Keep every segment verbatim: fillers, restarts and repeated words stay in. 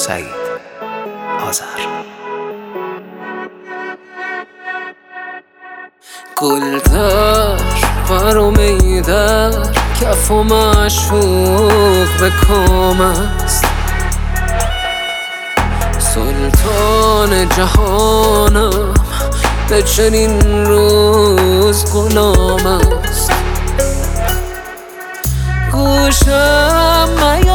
سعید آذر. گل در برم ای در کف و معشوق به کام است، سلطان جهانم به چنین روز غلام است. گوشم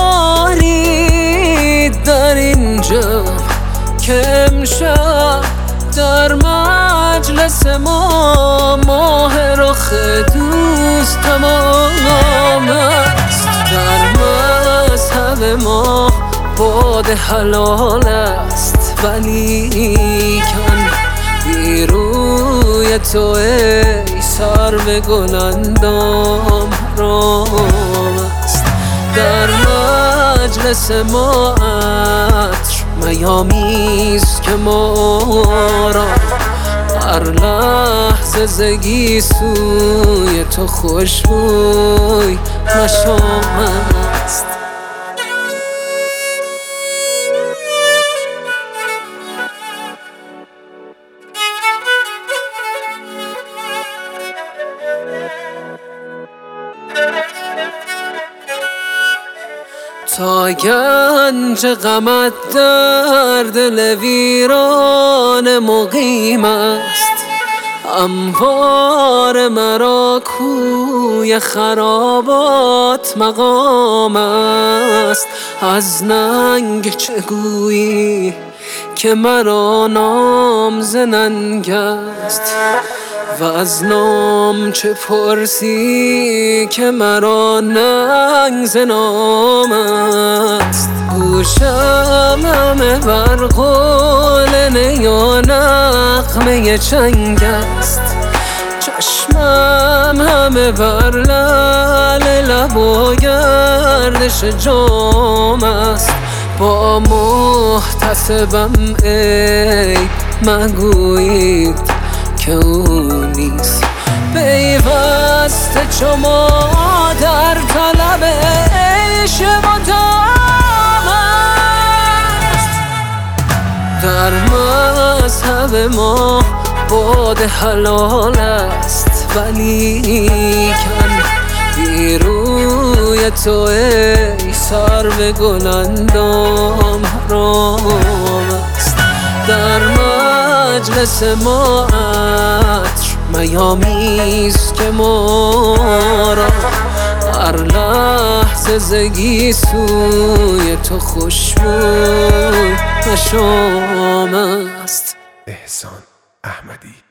میارید در اینجا که امشب در مجلس ما ماه رخ دوست تمام است. در مذهب ما باد حلال است، ولیکن بی روی تو ای سرو گل اندام حرام است. در مجلس ما عطر میامیز که ما را هر لحظه زگی سوی تو خوشبوی مشام است. تا گنج غمت در دل ویران مقیم است، هموار مرا کوی خرابات مقام است. از ننگ چه گویی که مرا نام ز ننگ است، و از نام چه پرسی که مرا ننگ ز نام است. گوشم همه بر قول نی و نغمه چنگ است، چشمم همه بر لعل لب و گردش جام است. با محتسبم عیب مگویید که او نیست، پیوسته چو ما در طلب عیش مدام است. در مذهب ما باد حلال است، ولیکن بی روی تو ای سرو گل اندام حرام است. در مجلس ما عطر میامیز که ما را هر لحظه زگی سوی تو خوشبوی مشام است. احسان احمدی.